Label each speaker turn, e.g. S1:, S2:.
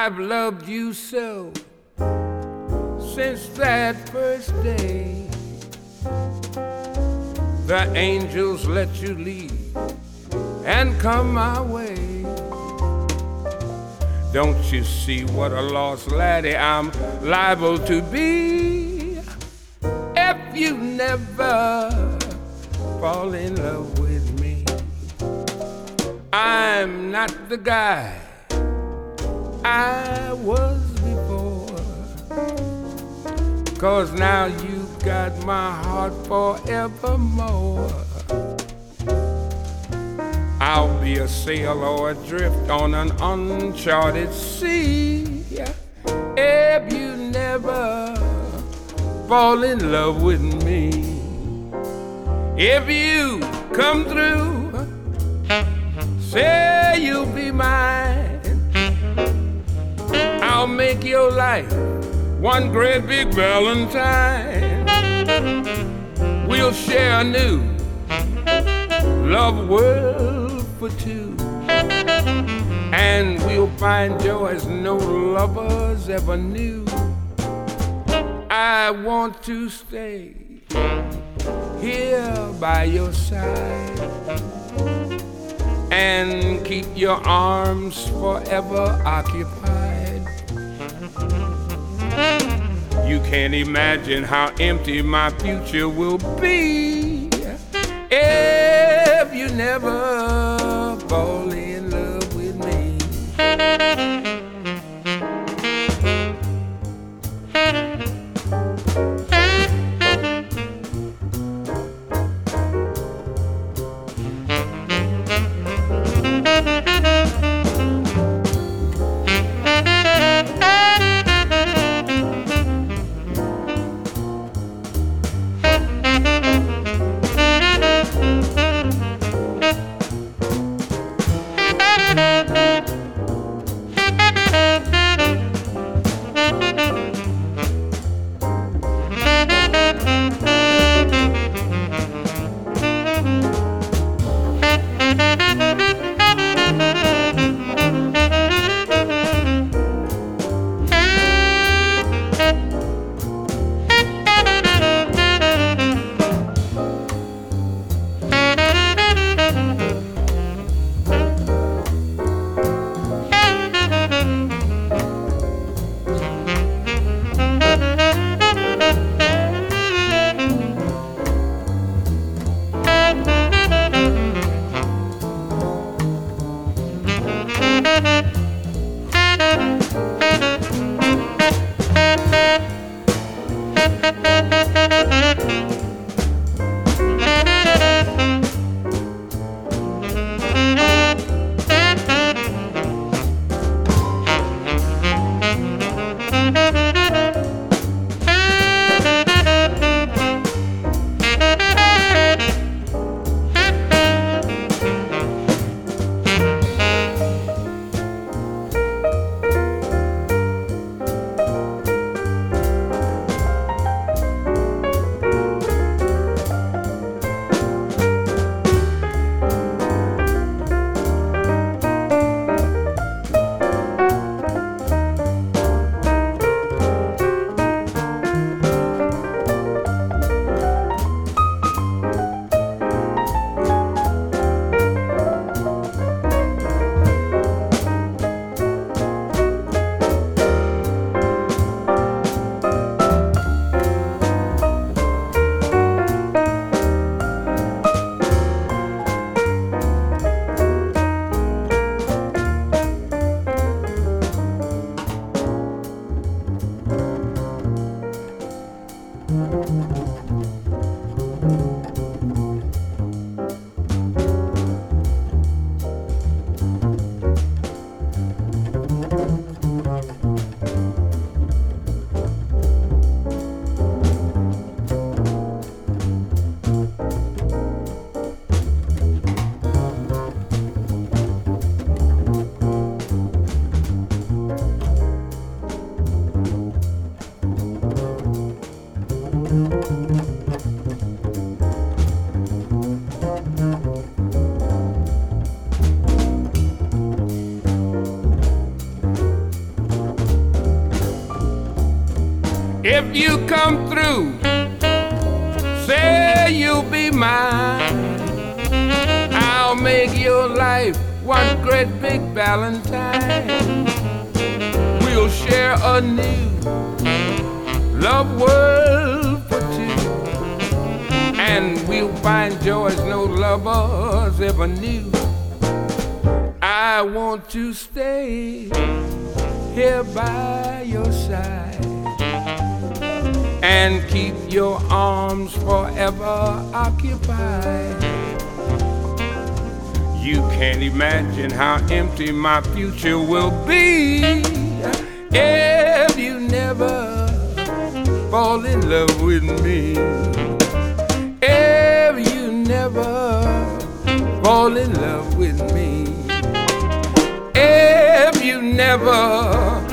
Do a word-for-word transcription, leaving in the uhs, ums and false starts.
S1: I've loved you so since that first day. The angels let you leave and come my way. Don't you see what a lost laddie I'm liable to be if you never fall in love with me? I'm not the guy I was before, 'cause now you've got my heart forevermore. I'll be a sailor adrift on an uncharted sea if you never fall in love with me. If you come through, say you'll be mine, I'll make your life one great big Valentine. We'll share a new love world for two, and we'll find joys no lovers ever knew. I want to stay here by your side and keep your arms forever occupied. You can't imagine how empty my future will be if you never fall in love with me. If you come through, say you'll be mine. I'll make your life one great big Valentine. We'll share a new love world for two, and we'll find joys no lovers ever knew. I want to stay here by your side and keep your arms forever occupied. You can't imagine how empty my future will be if you never fall in love with me. If you never fall in love with me. If you never